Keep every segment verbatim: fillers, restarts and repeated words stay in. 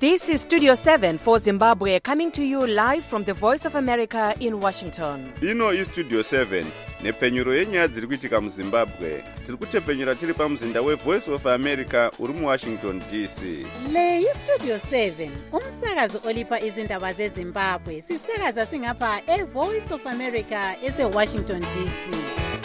This is Studio seven for Zimbabwe, coming to you live from the Voice of America in Washington. Ino is Studio seven, nepfenyuro yenyaya dziri kuitika muZimbabwe. Tiri kutepfenyura tiri pamuzinda weVoice of America uri muWashington D C. Le iStudio seven, umsakazo olipa izindaba zeZimbabwe. Sisakaza singapha eVoice of America eseWashington D C.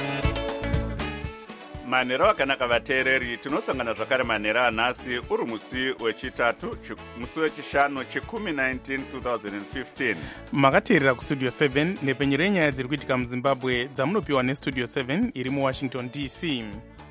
Manhero akanaka vateereri, tinosangana zvakare manhero anhasi uri musi wechitatu musi wechishanu chikumi nineteen twenty fifteen. Makateerera kuStudio seven nepfenyuro yenyaya dziri kuitika muZimbabwe dzamunopiwa neStudio seven iri muWashington D C.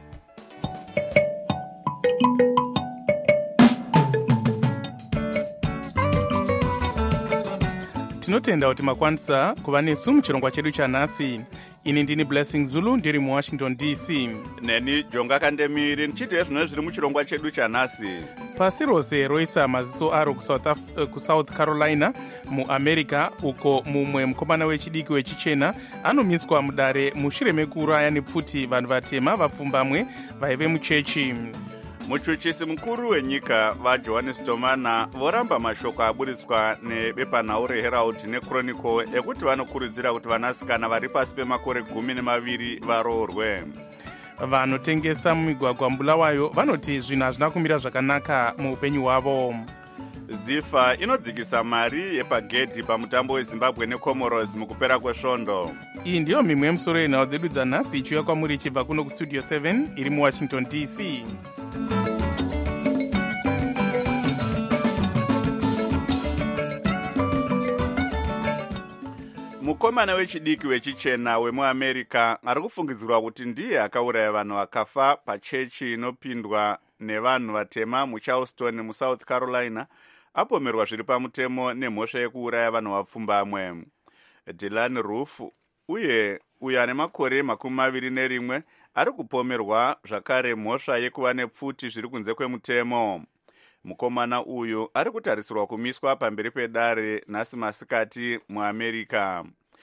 Tinotenda kuti makwanisa kuva nesu muchirongwa chedu chanhasi. Ini ndini Blessing Zulu ndiri muWashington D C. Neni Jonga Kandemiri ndichiti zvino zviri muchirongwa chedu chanhasi. Pasi rose roisa maziso aro kuSouth, Af- kuSouth Carolina muAmerica, uko mumwe mukomana wechidiki wechichena anomiswa mudare mushure mekuuraya nepfuti vanhu vatema vapfumbamwe vaive muchechi. Muchuchisi mukuru wenyika vaJohannes Tomana voramba mashoko aburitswa nebepanhau reHerald neChronicle ekuti vanokurudzira kuti vanasikana vari pasi pemakore gumi nemaviri varoorwe. Vanotengesa mumigwagwa Bulawayo vanoti zvinhu hazvina kumira zvakanaka muupenyu hwavo. Zifa inodzikisa mari yepagedhi pamutambo weZimbabwe neComoros mukupera kwesvondo. Iyi ndiyo mimwe yemusoro yenhau dzedu dzanhasi ichiuya kwamuri ichibva kuno kuStudio seven iri muWashington D C. Mukomana wechidiki wechichena wemuAmerica ari kufungidzirwa kuti ndiye akauraya vanhu vakafa pachechi inopindwa nevanhu vatema muCharleston muSouth Carolina apomerwa zviri pamutemo nemhosva yekuuraya vanhu vapfumbamwe. Dylan Roof uye uyo ane makore makumi maviri nerimwe ari kupomerwa zvakare mhosva yekuva nepfuti zviri kunze kwemutemo. Mukomana uyu ari kutarisirwa kumiswa pamberi pedare nhasi masikati muAmerica.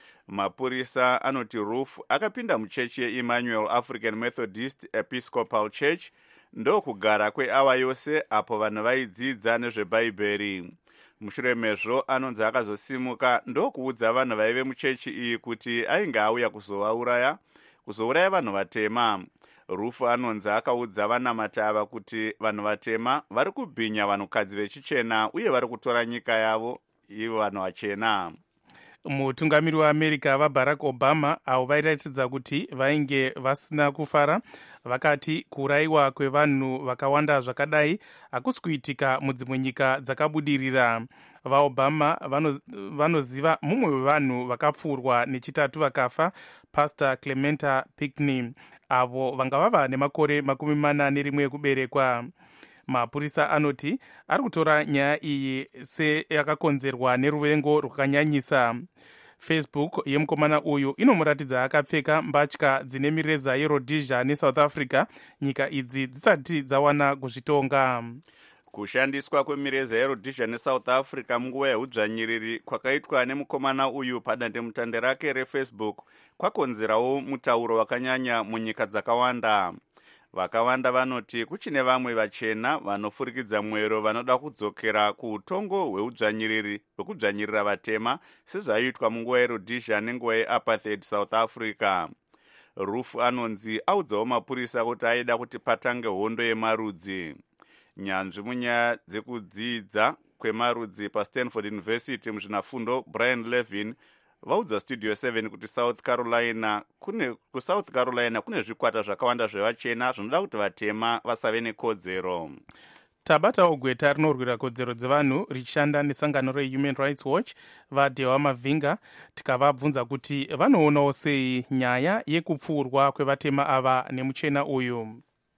Mapurisa anoti Roof akapinda muchechi yeEmmanuel African Methodist Episcopal Church ndokugara kweawa yose apo vanhu vaidzidza nezveBhaibheri. Mushure mezvo anonzi akazosimuka ndokuudza vanhu vaive muchechi iyi kuti ainge auya kuzovauraya kuzouraya vanhu vatema. Roof anonzi akaudza vanamati ava kuti vanhu vatema vari kubhinya vanhukadzi vechichena uye vari kutora nyika yavo ivo vanhu vachena. Mutungamiri weAmerica vaBarack Obama avo vairatidza kuti vainge vasina kufara vakati kuurayiwa kwevanhu vakawanda zvakadai hakusi kuitika mudzimwe nyika dzakabudirira. VaObama vanoziva mumwe wevanhu vakapfurwa nechitatu vakafa, Pastor Clementa Pinckney, avo vanga vava nemakore makumi mana nerimwe ekuberekwa. Mapurisa anoti ari kutora nyaya iyi seyakakonzerwa neruvengo rwakanyanyisa. Facebook yemukomana uyu inomuratidza akapfeka mbatya dzine mireza yeRhodesia neSouth Africa, nyika idzi dzisati dzawana kuzvitonga. Kushandiswa kwemireza yeRhodesia neSouth Africa munguva yehudzvanyiriri kwakaitwa nemukomana uyu padandemutande rake reFacebook kwakonzerawo mutauro wakanyanya munyika dzakawanda. Vakawanda vanoti kuchine vamwe vachena vanofurikidza mwero vanoda kudzokera kuutongo hweudzvanyiriri hwekudzvanyirira vatema sezvaitwa munguva yeRhodesia nenguva yeapartheid South Africa. Roof anonzi audzawo mapurisa kuti aida kuti patange hondo yemarudzi. Nyanzvi munyaya dzekudzidza kwemarudzi paStanford University muzvinafundo Brian Levin vaudza Studio seven kuti South Carolina kune kuSouth Carolina kune zvikwata zvakawanda zvevachena zvinoda kuti vatema vasave nekodzero. Tabatawo gweta rinorwira kodzero dzevanhu richishanda nesangano reHuman Rights Watch vaDewa Mavinga tikavabvunza kuti vanoonawo sei nyaya yekupfurwa kwevatema ava nemuchena uyu.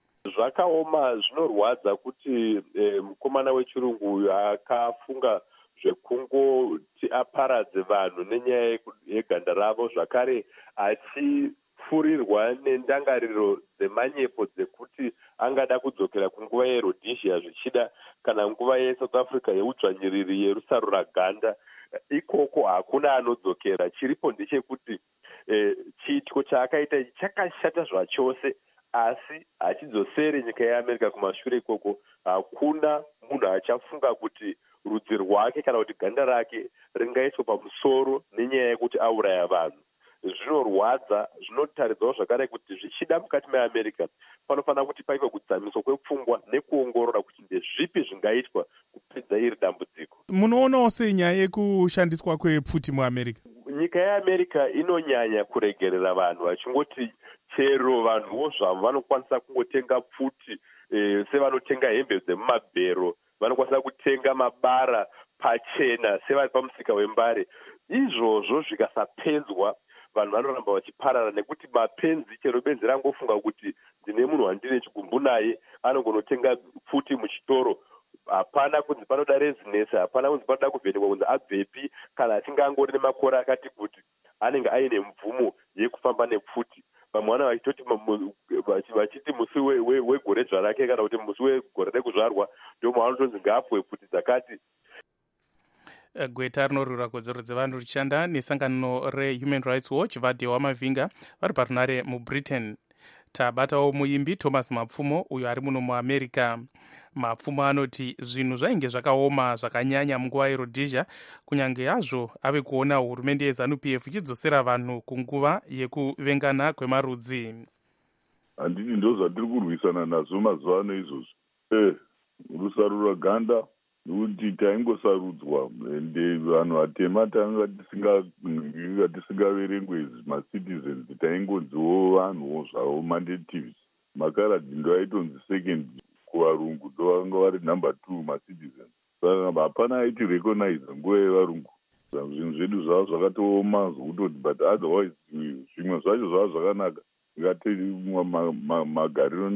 Zvakaoma, zvinorwadza kuti e, mukomana wechirungu uyu akafunga zvekungoti aparadze vanhu nenyaya yeganda ravo, zvakare achipfurirwa nendangariro dzemanyepo dzekuti angada kudzokera kunguva yeRhodesia zvichida kana nguva yeSouth Africa yeudzvanyiriri yerusaro raganda. Ikoko hakuna anodzokera. Chiripo ndechekuti e, chiitiko chaakaita chakashata zvachose, asi achidzosere nyika yeAmerica kumashure ikoko hakuna munhu achafunga kuti rudzi rwake kana kuti ganda rake ringaiswa pamusoro nenyaya yekuti auraya vanhu. Zvinorwadza, zvinotaridzawo zvakare kuti zvichida mukati meamerica panofanira kuti paive kudzamiswa kwepfungwa nekuongorora kuti ndezvipi zvingaitwa kupedza iri dambudziko. Munoonawo sei nyaya yekushandiswa kwepfuti muamerica? Nyika yeamerica inonyanya kuregerera vanhu vachingoti chero vanhuwo zvavo vanokwanisa kungotenga pfuti e, sevanotenga hembe dzemumabhero, vanokwanisa kutenga mabara pachena sevari pamusika wembare. Izvozvo zvikasapenzwa vanhu vanoramba vachiparara, nekuti mapenzi chero benzi rangofunga kuti ndine munhu wandine chigumbu naye anongonotenga pfuti muchitoro. Hapana kunzi panoda rezinesi, hapana kunzi panoda kuvhenekwa kunzi abvepi, kana achinge angori nemakore akati kuti anenge aine mvumo yekufamba nepfuti. Vamwe vana vachitoti vachiti musi wegore dzvarake kana kuti musi wegore rekuzvarwa ndio maanotonzi ngaapuwe pfuti dzakati. Gweta rinorwira kodzero dzevanhu richishanda nesangano reHuman Rights Watch vadhewa mavhinga vari parunare mubritain. Tabatawo muimbi Thomas Mapfumo uyo ari muno muamerica. Mapfumo anoti zvinhu zvainge zvakaoma zvakanyanya munguva yeRhodesia, kunyange yazvo ave kuona hurumende yeZANU P F ichidzosera vanhu kunguva yekuvengana kwemarudzi. Handiti ndo zvatiri kurwisana nazvo mazuva ano izvozvo. Eh, rusarura ganda nekuti taingosarudzwa ende vanhu vatema tanga tisingaverengwe macitizens, taingonziwo vanhuwo zvavo mandatives. Makaradhi ndo aitonzi second kuvarungu, ndo vanga vari number two macitizens. Saka hapana aiti recognize nguva yevarungu. Zvinhu zvedu zvava zvakatooma zvokutoti, but otherwise zvimwe zvacho zvava zvakanaka. Ngati magariro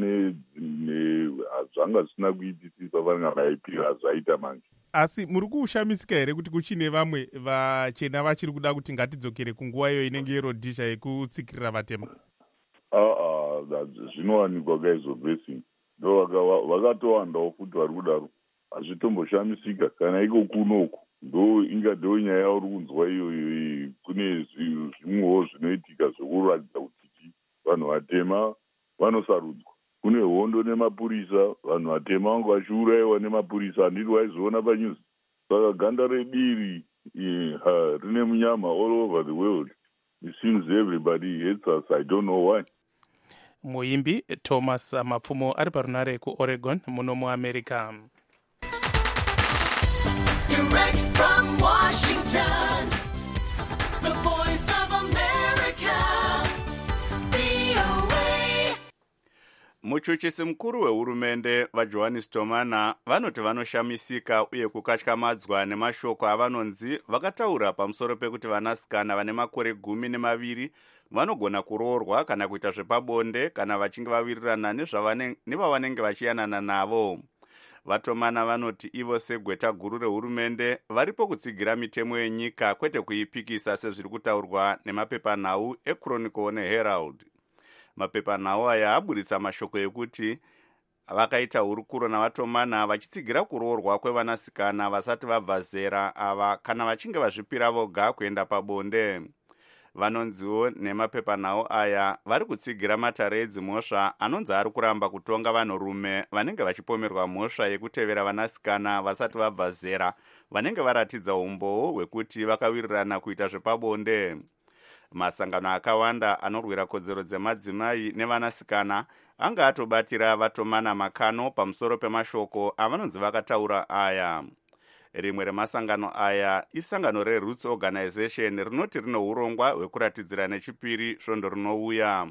zvanga zvisina kuitisisa vanenge vaipira zvaita manje. Asi muri kushamisika here kuti kuchine vamwe vachena vachiri kuda kuti ngatidzokere kunguva iyo inenge yeRhodesia yekutsikirira vatema? Aa, zvinowanikwa kaizvo blessing. Ndo vakatowandawo futi vari kudaro. Hazvitomboshamisika kana iko kunoku. Ndo inga ndo nyaya yauri kunzwa iyoyo. Kune zvimwewo zvinoitika zvokuratidza kuti vanhu vatema vanosarudzwa. Kune hondo nemapurisa, vanhu vatema vangu vachiurayiwa nemapurisa. Handiti waizoona panyuzi. Saka ganda rediri rine munyama all over the world. It seems everybody hates us. I don't know why. Muimbi Thomas Mapfumo ari parunare kuOregon muno muAmerica. Direct from Washington, the voice of America, V O A. Muchuchisi mukuru wehurumende vaJohannes Tomana vanoti vanoshamisika uye kukatyamadzwa nemashoko avanonzi vakataura pamusoro pekuti vanasikana vane makore gumi nemaviri vanogona kuroorwa kana kuita zvepabonde kana vachinge vawirirana nevavanenge vachiyanana navo. Vatomana vanoti ivo segweta guru rehurumende varipo kutsigira mitemo yenyika kwete kuipikisa sezviri kutaurwa nemapepanhau eChronicle neHerald. Mapepanhau aya aburitsa mashoko ekuti vakaita hurukuro navatomana vachitsigira kuroorwa kwevanasikana vasati vabva zera ava kana vachinge vazvipira voga kuenda pabonde. Vanonziwo nemapepanhau aya vari kutsigira matare edzimhosva anonzi ari kuramba kutonga vanhurume vanenge vachipomerwa mhosva yekutevera vanasikana vasati vabva zera vanenge varatidza umboo hwekuti vakawirirana kuita zvepabonde. Masangano akawanda anorwira kodzero dzemadzimai nevanasikana anga atobatira vatomana makano pamusoro pemashoko avanonzi vakataura aya. Rimwe remasangano aya isangano reRoots Organization rinoti rino urongwa hwekuratidzira nechipiri svondo rinouya.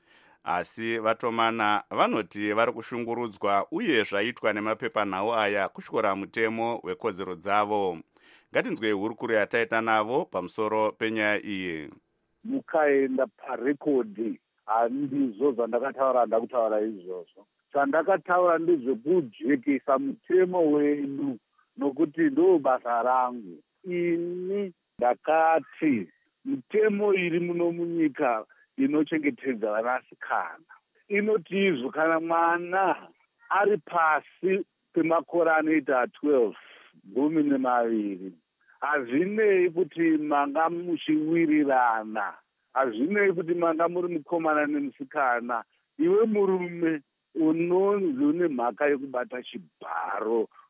Asi vatomana vanoti vari kushungurudzwa uye zvaitwa nemapepanhau aya kutyora mutemo hwekodzero dzavo. Ngatinzwei hurukuro yataita navo pamusoro penyaya iyi. Mukaenda parekodhi handizvo zvandakataura ndakutaura izvozvo. Zvandakataura ndezvekujekesa mutemo wedu nokuti ndo basa rangu. Ini ndakati mitemo iri muno munyika inochengetedza vanasikana inoti izvo kana mwana ari pasi pemakore anoita twelve gumi nemaviri hazvinei kuti manga muchiwirirana, hazvinei kuti manga muri mukomana nemusikana, iwe murume unonzi une mhaka yekubata chibharo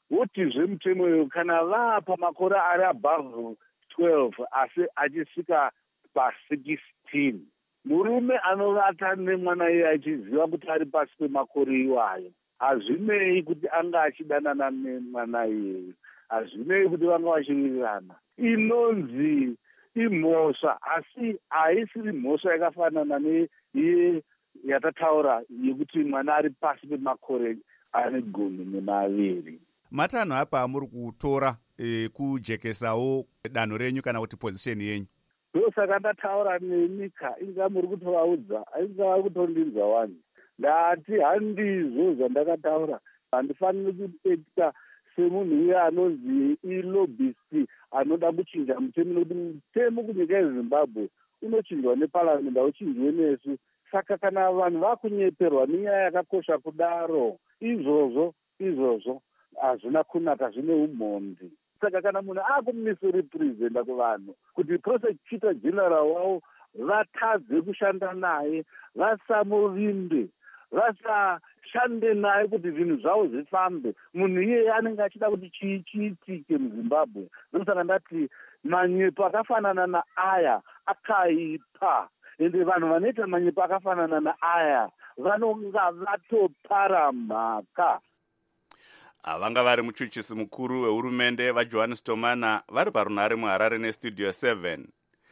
votizve mutemo uyu kana vapa makore ari above twelve asi achisvika pasixteen, murume anovata nemwana iye achiziva kuti ari pasi pemakore iwayo, hazvinei kuti anga achidanana nemwana iyeyo, hazvinei kuti vanga vachiwirirana. Inonzi imhosva, asi haisiri mhosva yakafanana neiye yatataura yekuti mwana ari pasi pemakore ane gumi nemaviri. Matanho apa amuri kutora e, kujekesawo danho renyu kana kuti position yenyu. Ndosaka ndataura nenyika, inga muri kutovaudza, ainga kutondinzwa wani. Ndati handizvo zvandakataura, handifaniri kupeta semunhu uye anonzi ilobhisti anoda kuchinja mutemo, nokuti mutemo kunyika yeZimbabwe unochinjwa neparamende, hauchinjwe nesu. Saka kana vanhu vakunyeperwa nenyaya yakakosha kudaro, izvozvo izvozvo hazvina kunaka, zvine umhondi. Saka kana munhu akumisirepresenta kuvanhu kuti prosecutor general wavo vatadze kushanda naye, vasamuvimbe, vasashande naye kuti zvinhu zvavo zvifambe, munhu iyeye anenge achida kuti chii chiitike muZimbabwe. Ndosaka ndati manyepo akafanana naaya akaipa, ende vanhu vanoita manyepo akafanana naaya vanonga vatopara mhaka. Vanga vari muchuchisi mukuru wehurumende vaJohn Stomana vari parunhare muHarare nestudio seven.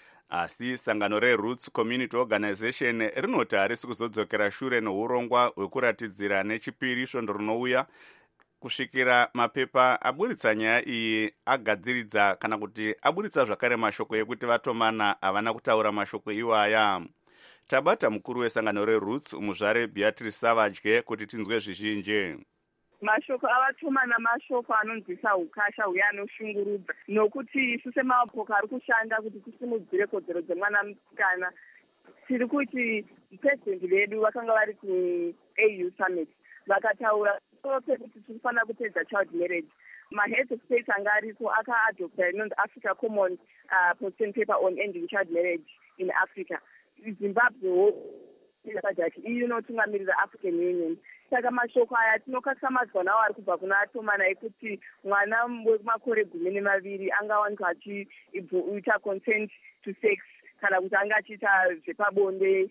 Asi sangano reRoots Community Organization rinoti harisi kuzodzokera shure neurongwa hwekuratidzira nechipiri svondo rinouya kusvikira mapepa aburitsa nyaya iyi agadziridza kana kuti aburitsa zvakare mashoko ekuti vaTomana havana kutaura mashoko iwaya. Tabata mukuru wesangano reRoots muzvare Beatrice Savage kuti tinzwe zvizhinji. Mashoko avaTomana mashoko anonzwisa ukasha uye anoshungurudza, nokuti isu semapoka ari kushanda kuti tisimudzire kodzero dzemwana musikana. Tiri kuti president vedu vakanga vari ku-A U summit vakataura soro pekuti tinofanira kupedza child marriage. Maheads of states anga ariko akaadopta inonzi Africa Common uh, Position Paper on Ending Child Marriage in Africa. Zimbabwe yakati iyi inotungamirira African Union. Saka mashoko aya tinokatsamadzwa nawo ari kubva kuna Tomana ekuti mwana wemakore gumi nemaviri angawanikwa achiita consent to sex kana kuti anga achiita zvepabonde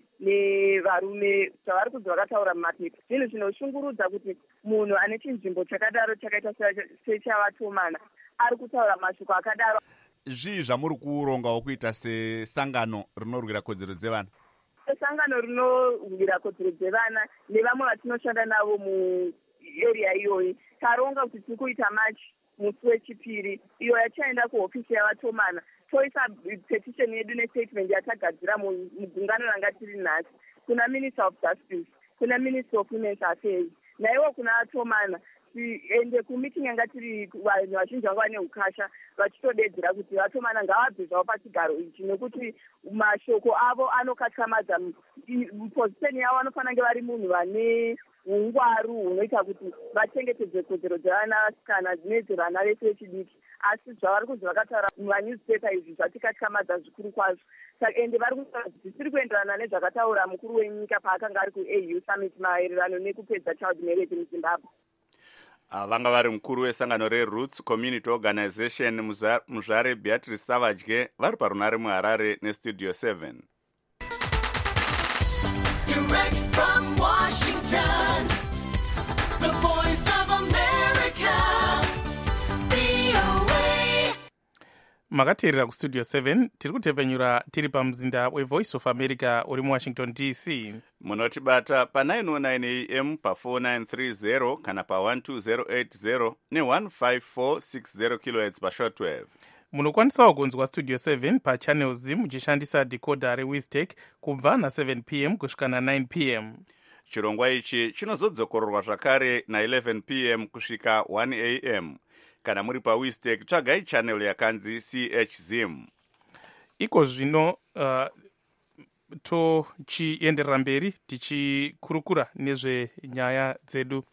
nevarume zvavari kunzi vakataura mumapepa. Zvinhu zvinoshungurudza kuti munhu ane chinzvimbo chakadaro chakaita sechavaTomana ari kutaura mashoko akadaro. Zvii zvamuri kurongawo kuita sesangano rinorwira kodzero dzevana? Sangano rinorwira kodzero dzevana nevamwe vatinoshanda navo muarea iyoyi taronga kuti tiri kuita machi musi wechipiri iyo yachaenda kuhofisi yavaTomana toisa petition yedu nestatement yatagadzira mugungano ranga tiri nhasi kuna Minister of Justice, kuna Minister of Women's Affairs, naiwo kuna vaTomana. Ende kumiting yanga tiri vanhu vazhinji vanga vane ukasha vachitodedzera kuti vaTomana ngavabve zvavo pachigaro ichi, nekuti mashoko avo anokatsamadza. Position yavo anofanira kunge vari munhu vane ungwaru hunoita kuti vachengetedze kodzero dzevana vasikana nedzevana vese vechidiki, asi zvavari kunzi vakataura mumanyuzipepa izvi zvatikatsamadza zvikuru kwazvo. Saka ende vari kutaura kuti zvisiri kuenderana nezvakataura mukuru wenyika paakanga ari ku-A U summit maererano nekupedza child marriage muZimbabwe. Vanga vari mukuru wesangano reRoots Community Organization muzvare Beatrice Savage vari parunhare muHarare nestudio seven. Direct from Washington, the voice of America, V O A. Makateerera kustudio seven, tiri kutepfenyura tiri pamuzinda weVoice of America uri muWashington D C. Munotibata pa nine oh nine A M pa four nine three zero kana pa one two zero eight zero ne one five four six zero kilohertz pa shortwave. Munokwanisawo kunzwa studio seven pa channels muchishandisa decoder reWiztech kubva na seven p m kusvika na nine p m. Chirongwa ichi chinozodzokororwa zvakare na eleven p m kusvika one a m. Kana muri pa WizTech tsvagai channel yakanzi C H Zim. Iko zvino uh, tochienderera mberi tichikurukura nezvenyaya dzedu.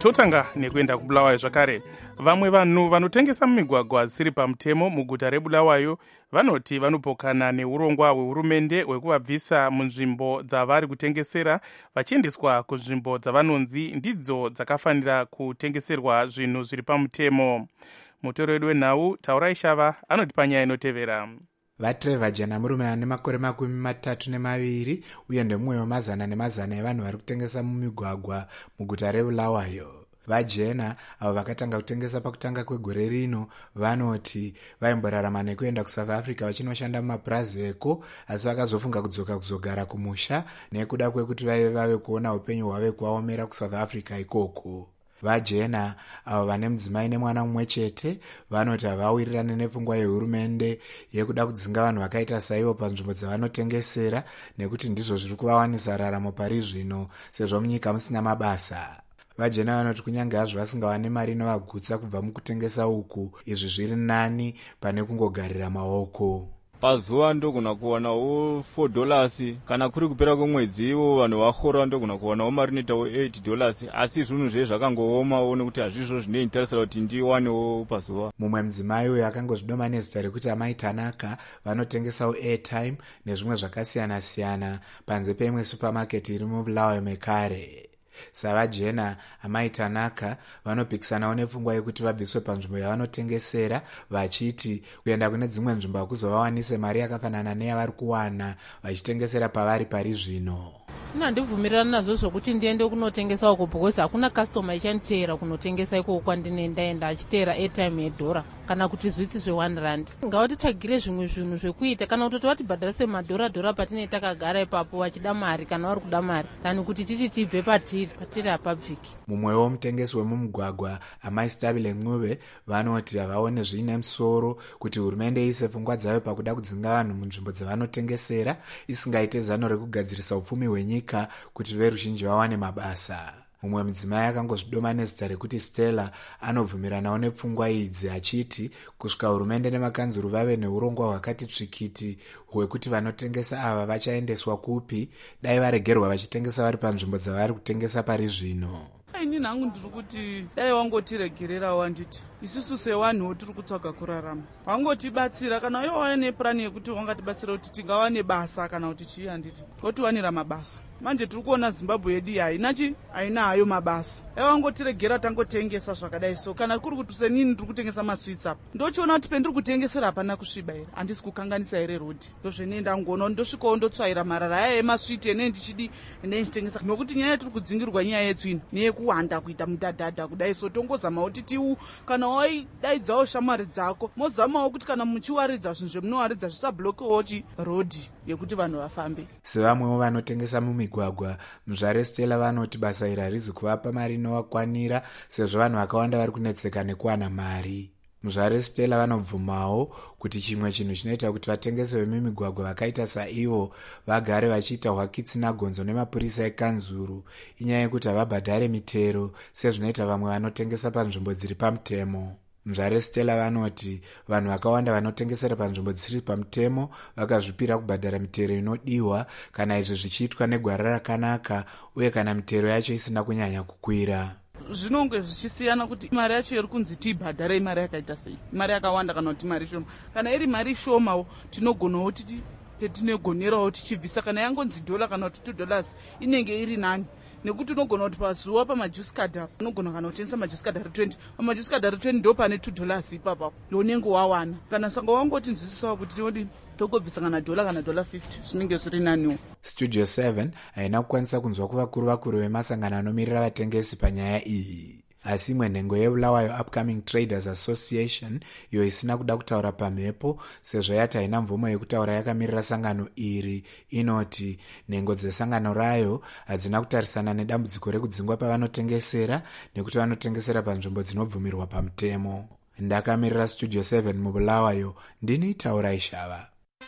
totanga nekuenda kubulawayo zvakare. Vamwe vanhu vanotengesa mumigwagwa zvisiri pamutemo muguta rebulawayo vanoti vanopokana neurongwa hwehurumende hwekuvabvisa munzvimbo dzavari kutengesera vachiendeswa kunzvimbo dzavanonzi ndidzo dzakafanira kutengeserwa zvinhu zviri pamutemo. Mutoro wedu wenhau Taurai Shava anoti panyaya inotevera. Vatrevha Jena murume ane makore makumi matatu nemaviri uye ndemumwe wemazana nemazana evanhu vari kutengesa mumigwagwa muguta rebulawayo. Vajena avo vakatanga kutengesa pakutanga kwegore rino vanoti vaimborarama nekuenda kuSouth Africa vachinoshanda mumaprazeko, asi vakazofunga kudzoka kuzogara kumusha nekuda kwekuti vaive vave kuona upenyu hwave kuvaomera kuSouth Africa ikoko. Vajena avo vane mudzimai nemwana mumwe chete vanoti havawirirane nepfungwa yehurumende yekuda kudzinga vanhu vakaita saivo panzvimbo dzavanotengesera nekuti ndizvo zviri kuvawanisa raramo pari zvino sezvo munyika musina mabasa. Vajena vanoti kunyange hazvo vasingawani mari inovagutsa kubva mukutengesa uku, izvi zviri nani pane kungogarira maoko. Pazuva ndogona kuwanawo four dollars kana kuri kupera kwemwedzi ivo vanhu vahora ndogona kuwanawo mari inoitawo eight dollars, asi zvinhu zve zvakangoomawo nekuti hazvizvo zvinoitarisira kuti ndiwanewo pazuva. Mumwe mudzimai uyo akangozvidoma nezita rekuti Amai Tanaka vanotengesawo airtime nezvimwe zvakasiyana siyana panze peimwe supermarket iri mubulawayo mekare. Savajena Amai Tanaka vanopikisanawo nepfungwa yekuti vabviswe panzvimbo yavanotengesera vachiti kuenda kune dzimwe nzvimbo hakuzovawanise mari yakafanana neyavari kuwana vachitengesera pavari pari zvino. Ina ndivhumirana nazvo zvokuti ndiende kunotengesa uko because hakuna customer ichanditeera kunotengesa ikoko kwandine ndaenda achiteera airtime yedhora kana kuti zviti zve1 rand. Ngavatitsvagire zvimwe zvinhu zvekuita kana kuti vatibhadharise madhora dhora patine takagara ipapo vachida mari kana vari kuda mari tani kuti titi tibve patiri patiri hapabviki. Mumwewo mutengesi wemumugwagwa Amai Stabile Ncube vanoti havaone zvine musoro kuti hurumende ise pfungwa dzayo pakuda kudzinga vanhu munzvimbo dzavanotengesera isingaite zano rekugadzirisa upfumi hwenyika kuti veruzhinji vawane mabasa. Mumwe mudzimai akangozvidoma nezita rekuti Stella anobvumiranawo nepfungwa idzi achiti kusvika hurumende nemakanzuru vave neurongwa hwakati tsvikiti hwekuti vanotengesa ava vachaendeswa kupi dai varegerwa vachitengesa vari panzvimbo dzavari kutengesa pari zvino. Ini nangu ndiri kuti dai wangotiregererawo anditi isusu sevanhuwo tiri kutsvaga kurarama wangotibatsira kana iwo waine purani yekuti wangatibatsira kuti tingawane basa kana kuti chii anditi totiwanira mabasa. Manje tiri kuona Zimbabwe yedu haina chi haina hayo mabasa. Aiwangotiregera tangotengesa zvakadai so kana kuri kuti senini tiri kutengesa maswits apa ndochiona kuti pendiri kutengesera hapana kusviba here handisi kukanganisa here rodhi ndozvenoenda ngoona ndosvikawo ndotsvaira marara aya emaswiti ene ndichidi ene ndichitengesa nokuti nyaya tiri kudzingirwa nyaya yetsvina neyekuwanda kuita mudhadhadha kudai so tongozamawo titiwu kana waidaidzawo shamwari dzako mozamawo kuti kana muchiwaridza zvinhu zvemunowaridza zvisablokewo chi rodhi yekuti vanhu vafambe. Sevamwewo vanotengesa mumigwagwa muzvare Stella vanoti basa iri harizi kuvapa mari inovakwanira sezvo vanhu vakawanda vari kunetseka nekuwana mari. Muzvare Stella vanobvumawo kuti chimwe chinhu chinoita kuti vatengese vemimigwagwa vakaita saivo vagare vachiita hwakitsina gonzo nemapurisa ekanzuru inyaya yekuti havabhadhare mitero sezvinoita vamwe vanotengesa panzvimbo dziri pamutemo. Muzvare Stella vanoti vanhu vakawanda vanotengesera panzvimbo dzisiri pamutemo vakazvipira kubhadhara mitero inodiwa kana izvi zvichiitwa negwara rakanaka uye kana mitero yacho isina kunyanya kukwira. Zvinonge zvichisiyana kuti mari yacho iri kunzi tiibhadhare imari yakaita sei, mari yakawanda kana kuti mari shoma. Kana iri mari shomawo tinogonawo titi petinogonerawo tichibvisa kana yangonzi dhola kana kuti two dollars inenge iri nani nekuti unogona kuti pazuva pamajuice card apa unogona kana kutengesa majuice card ari twenty pamajuice card ari twenty ndo pane two dollars ipapo ndonenge wawana kana sanga wangoti nzwisisawo kuti tinodi togobvisa kana dola kana dola fifty zvinenge zviri naniwo. Studio seven haina kukwanisa kunzwa kuvakuru vakuru vemasangano anomirira vatengesi panyaya iyi. Asi imwe nhengo yeBulawayo Upcoming Traders Association iyo isina kuda kutaura pamhepo sezvo yati haina mvumo yekutaura yakamirira sangano iri inoti nhengo dzesangano rayo hadzina kutarisana nedambudziko rekudzingwa pavanotengesera nekuti vanotengesera panzvimbo dzinobvumirwa pamutemo. Ndakamirira Studio seven muBulawayo ndini Taurai Shava.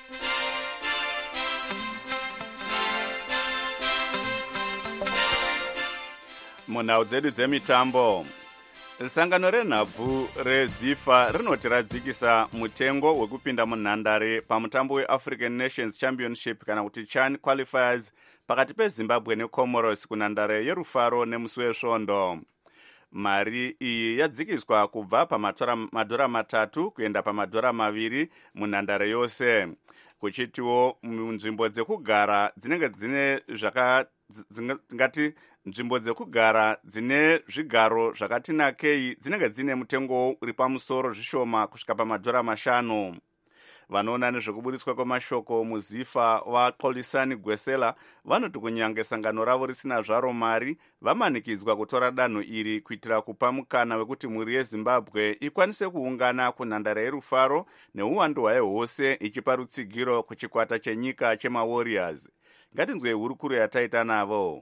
Munhau dzedu dzemitambo, sangano renhabvu rezifa rinoti radzikisa mutengo wekupinda munhandare pamutambo weAfrican Nations Championship kana kuti CHAN qualifiers pakati peZimbabwe neComoros kunhandare yerufaro nemusi wesvondo. Mari iyi yadzikiswa kubva pamadhora matatu kuenda pamadhora maviri munhandare yose. Kuchitiwo nzvimbo dzekugara dzinenge dzine zvaka ngati nzvimbo dzekugara dzine zvigaro zvakati nakei dzinenge dzine mutengo uri pamusoro zvishoma kusvika pamadhora mashanu. Vanoona nezvekubudiswa kwemashoko muzifa waXolisani Gwesela vanoti kunyange sangano ravo risina zvaro mari vamanikidzwa kutora danho iri kuitira kupa mukana wekuti mhuri yeZimbabwe ikwanise kuungana kunhandare yerufaro neuwandu hwayo hwose ichipa rutsigiro kuchikwata chenyika chemaWarriors. Ngatinzwe hurukuro yataita navo.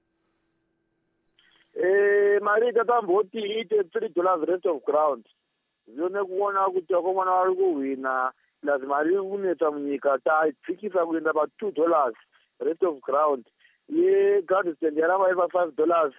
Eh, mari tatamboti ite three dollars rate of ground. Zione kuona kuti vakomana vari kuhwina lazima mari kunetsa munyika tadzikisa kuenda pa two dollars rate of ground. Ye Garden yaramba iri pa five dollars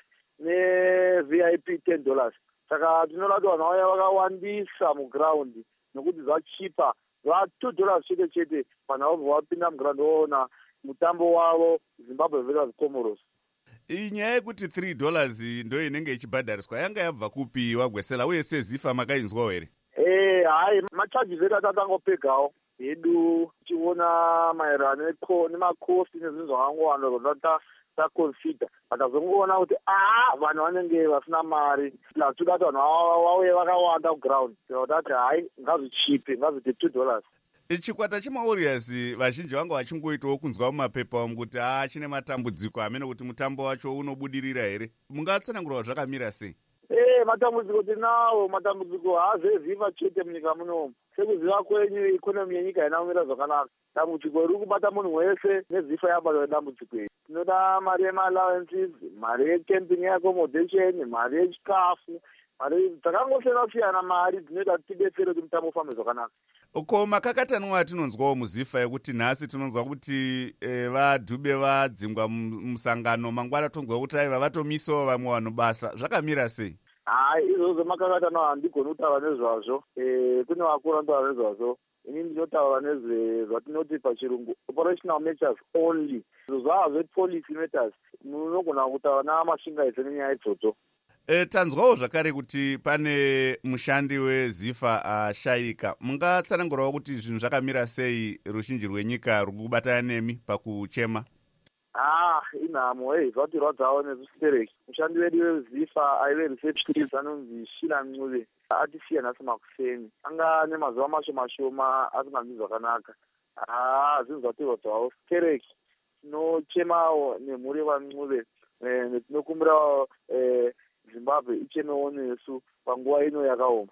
ne V I P ten dollars. Saka tinoda kuti vanhu vaya vakawandisa muground nokuti zvachipa va two dollars chete chete vanhu vabva vapinda muground voona mutambo wavo Zimbabwe versus Comoros. Inyaya yekuti three dollars ndo inenge ichibhadhariswa yanga yabva kupi waGwesela uye sezifa makainzwawo here? Eh, hai macharges edu atatangopegawo hedu tichiona maererano nemakosti nezvinhu zvakangowanda zvotata taconsider akazongoona kuti aa vanhu vanenge vasina mari toda kuti vanhu vauye vakawanda kuground tati hai ngazvichipe ngazviti two dollars. Chikwata chemaWarriors vazhinji vanga vachingoitawo kunzwa mumapepa umu kuti aa chine matambudziko amene kuti mutambo wacho unobudirira here. Mungatsanangura zvakamira sei? Eh, matambudziko tinawo, matambudziko haazeziva chete munyika munomu. Sekuziva kwenyu ikonomi yenyika haina kumira zvakanaka. Dambudziko riri kubata munhu wese nezifa yabatwa nedambudziko iri. Tinoda mari yema-allowances, mari yecamping yeaccommodation, mari yechikafu, mari dzakangosiyana-siyana mari dzinoita kuti tidetsere kuti mutambo ufambe zvakanaka. Ko makakatanwa tinonzwawo muzifa yekuti nhasi tinonzwa kuti e, vadhube vadzingwa musangano mangwana tonzwa kuti aiva vatomisawo vamwe vanhu basa. Zvakamira sei? Hai, izvozvo makakatanwa handigoni kutaura nezvazvo. Eh, kune vakuru vanotaura nezvazvo. Ini ndinotaura nezvatinoti pachirungu operational matters only. Izvo zvava zvepolicy matters. Munogona kutaura namashingaidzi nenyaya idzodzo. E, tanzwawo zvakare kuti pane mushandi wezifa ashayika. Mungatsanangurawo kuti zvinhu zvakamira sei rushinji rwenyika ruri kubatana nemi pakuchema? Ah, inhamo hey, zvati rwadzawo nezvisipereki. Mushandi wedu wezifa aive receptionist anonzi Shila Ncube atisiya nhasi makuseni. Anga nemazuva mashoma shoma asingamiri zvakanaka. Ah, zvinhu zvati rwadzawo sipereki. Tinochemawo nemhuri yevaNcube eh, tinokumbira eh, Zimbabwe ichemewo nesu panguva ino yakaoma.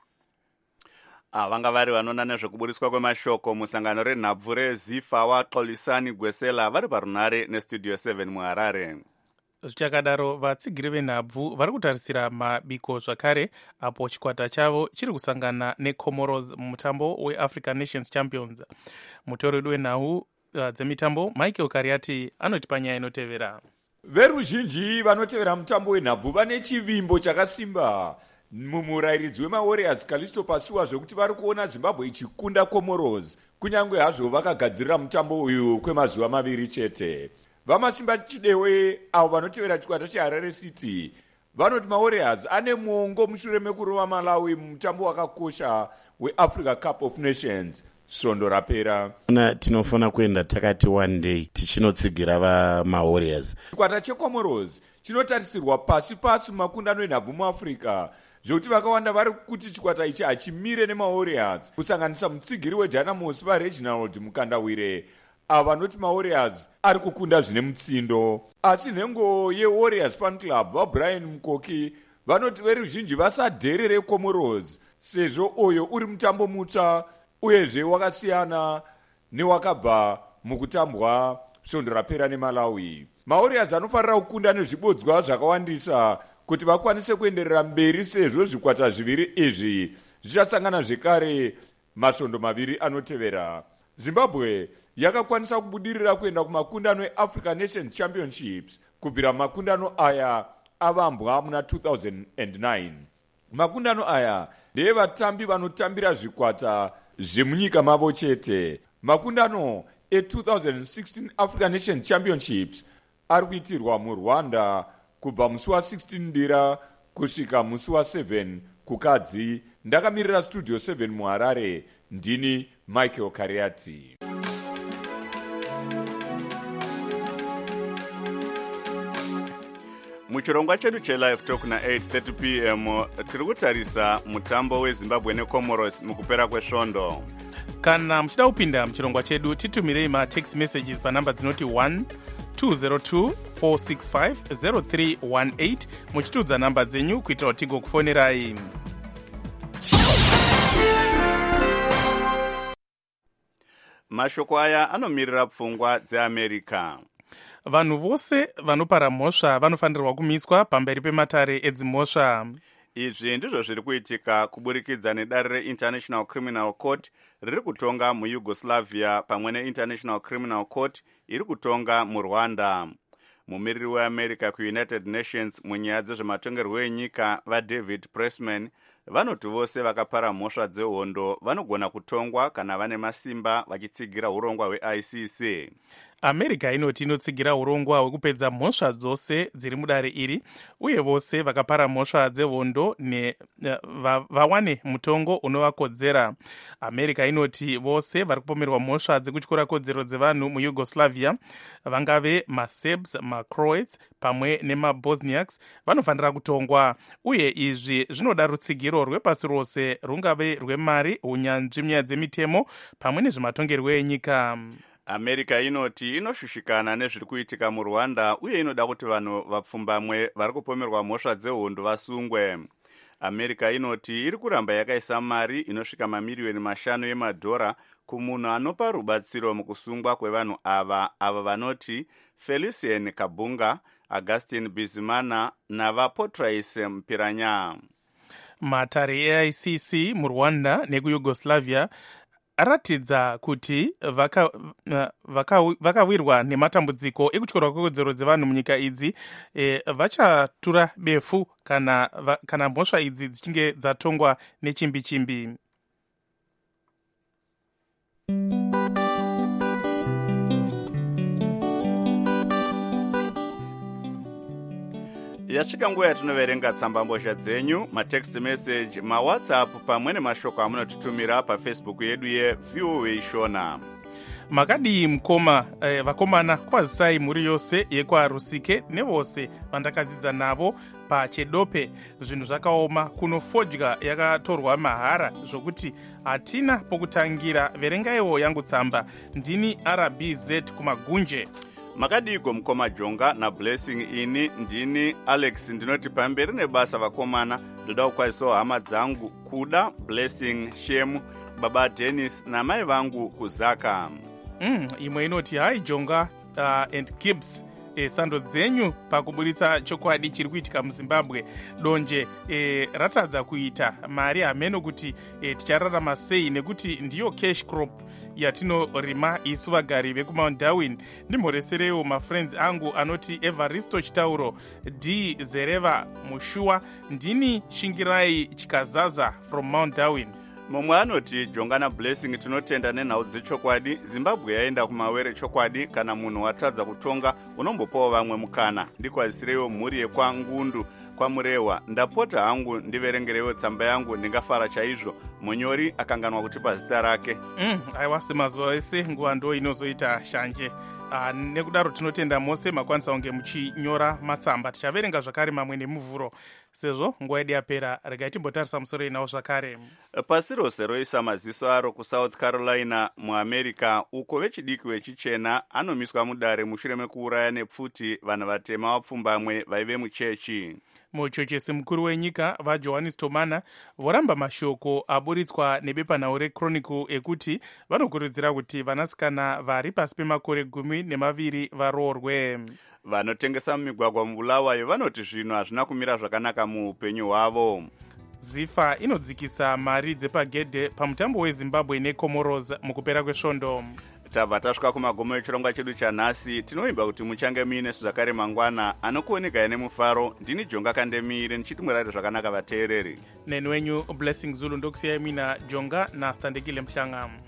Ah, vanga vari vanoona nezvekubudiswa kwemashoko musangano renhabvu rezifa waXolisani Gwesela vari parunare nestudio seven muHarare. Zvichakadaro vatsigiri venhabvu vari kutarisira mabiko zvakare apo chikwata chavo chiri kusangana neComoros mumutambo weAfrican Nations Champions. Mutori wedu wenhau uh, dzemitambo Michael Kariati anoti panyaya inotevera. Veruzhinji vanotevera mutambo wenhabvu vane chivimbo chakasimba mumurairidzi wemaWarriors Callisto Pasuwa zvokuti vari kuona Zimbabwe ichikunda Comoros kunyange hazvo vakagadzirira mutambo uyu kwemazuva maviri chete. Vamasimba chidewe avo vanotevera chikwata cheHarare City vanoti maWarriors ane mwongo mushure mekurova Malawi mumutambo wakakosha weAfrica Cup of Nations. Svondo rapera na tinofana kuenda takati one day tichinotsigira vamaWarriors. Chikwata cheComoros chinotarisirwa pasi pasi makundano enhabvu muAfrica zvokuti vakawanda vari kuti chikwata ichi hachimire nemaWarriors kusanganisa mutsigiri weDynamos vaReginald Mukandawire ava vanoti maWarriors ari kukunda zvine mutsindo. Asi nhengo yeWarriors Fan Club vaBrian Mukoki vanoti veruzhinji vasadherere Comoros sezvo oyo uri mutambo mutsva uyezve wakasiyana newakabva mukutambwa svondo rapera neMalawi. maWarriors anofarira kukunda nezvibodzwa zvakawandisa kuti vakwanise kuenderera mberi sezvo zvikwata zviviri izvi zvichasangana zvekare masvondo maviri anotevera. Zimbabwe yakakwanisa kubudirira kuenda kumakundano eAfrican Nations Championships kubvira makundano aya avambwa muna two thousand nine. Makundano aya ndeye vatambi vanotambira zvikwata zvemunyika mavo chete. Makundano e two thousand sixteen African Nations Championships ari kuitirwa muRwanda kubva musi wa sixteen ndira kusvika musi wa7 kukadzi. Ndakamirira studio seven muharare, ndini Michael Kariati. muchirongwa chedu chelive talk na eight thirty p m tiri kutarisa mutambo wezimbabwe necomoros mukupera kwesvondo. Kana muchida kupinda muchirongwa chedu titumirei matext messages panhamba dzinoti one two zero two four six five zero three one eight muchitudza nhamba dzenyu kuitira kuti tigokufonerai. mashoko aya anomirira pfungwa dzeamerica. Vanhu vose vanopara mhosva vanofanirwa kumiswa pamberi pematare edzimhosva. Izvi ndizvo zviri kuitika kuburikidza nedare reInternational Criminal Court riri kutonga muYugoslavia pamwe neInternational Criminal Court iri kutonga muRwanda. Mumiriri weAmerica kuUnited Nations munyaya dzezvematongerwo enyika vaDavid Pressman vanoti vose vakapara mhosva dzehondo vanogona kutongwa kana vane masimba vachitsigira urongwa hweI C C. America inoti inotsigira urongwa hwekupedza mhosva dzose dziri mudare iri uye vose vakapara mhosva dzehondo ne va, vawane mutongo unovakodzera. America inoti vose vari kupomerwa mhosva dzekutyora kodzero dzevanhu muYugoslavia vangave maSerbs, maCroats pamwe nemabosniaks vanofanira kutongwa uye izvi zvinoda rutsigiro rwepasi rose rungave rwemari, unyanzvi munyaya dzemitemo pamwe nezvematongerwo enyika. America inoti inoshushikana nezviri kuitika muRwanda uye inoda kuti vanhu vapfumbamwe vari kupomerwa mhosva dzehondo vasungwe. America inoti iri kuramba yakaisa mari inosvika mamiriyoni mashanu emadhora kumunhu anopa rubatsiro mukusungwa kwevanhu ava ava vanoti Felicien Kabunga, Augustin Bizimana navaPotrais Mpiranya. Matare eI C C muRwanda nekuyugoslavia aratidza kuti vakawirwa vaka, vaka nematambudziko ekutyora kwekodzero dzevanhu munyika idzi e, vachatura befu kana, va, kana mhosva idzi dzichinge dzatongwa nechimbi chimbi. yasvika nguva yatinoverenga tsambambozha dzenyu, matext message, mawhatsapp pamwe nemashoko amunotitumira pafacebook yedu yeVOA Shona. Makadii mukoma eh, vakomana kwazisai muri yose yekwarusike nevose vandakadzidza navo paChedope. Zvinhu zvakaoma kuno fodya yakatorwa mahara zvokuti hatina pokutangira. Verengaiwo yangu tsamba, ndini R B Z kumagunje. Makadiko mukoma Jonga na Blessing ini ndini Alex, ndinoti pamberi nebasa vakomana ndoda kukwazisawo hama dzangu Kuda, Blessing, Shemu, baba Dennis na mai vangu Kuzaka. Mm, imwe inoti hai Jonga uh, and Gibbs e, sando dzenyu pakuburitsa chokwadi chiri kuitika muZimbabwe. Donje e, ratadza kuita mari hameno kuti e, tichararama sei nekuti ndiyo cash crop yatinorima isu vagari vekumount Darwin. Ndimhoreserewo mafriends angu anoti Evaristo Chitauro, D Zereva Mushua, ndini Shingirai Chikazaza from Mount Darwin. Mumwe anoti Jonga na Blessing tinotenda nenhau dzechokwadi. Zimbabwe yaenda kumawere chokwadi. Kana munhu watadza kutonga unombopawo vamwe mukana. Ndikwazisirewo mhuri yekwangundu kwamurewa. Ndapota hangu ndiverengerewo tsamba yangu, ndingafara chaizvo. Munyori akanganwa kuti pazita rake. Mm, aiwa semazuva ese nguva ndo inozoita shanje. Uh, nekudaro tinotenda mose makwanisa kunge muchinyora matsamba. Tichaverenga zvakare mamwe nemuvhuro. Sezvo nguva yedu yapera, regai timbotarisa musoro inawo zvakare. Pasi rose roisa maziso aro kuSouth Carolina muAmerica, uko vechidiki vechichena anomiswa mudare mushure mekuuraya nepfuti vanhu vatema vapfumbamwe vaive muchechi. Muchochesi mukuru wenyika vaJohannes Tomana voramba mashoko aburitswa nebepanhau reChronicle ekuti vanokurudzira kuti vanasikana vari pasi pemakore gumi nemaviri varoorwe. Vanotengesa mumigwagwa mubulawayo vanoti zvino hazvina kumira zvakanaka muupenyu hwavo. Zifa inodzikisa mari dzepagedhe pamutambo weZimbabwe neComoros mukupera kwesvondo. Tabva tasvika kumagomo echirongwa chedu chanhasi. Tinoimba kuti muchange muinesu zvakare mangwana. Anokuoneka nemufaro, ndini Jonga Kandemire ndichiti murare zvakanaka vateereri. Neni wenyu Blessing Zulu ndokusiyai mina Jonga na Standekile Mhlanga.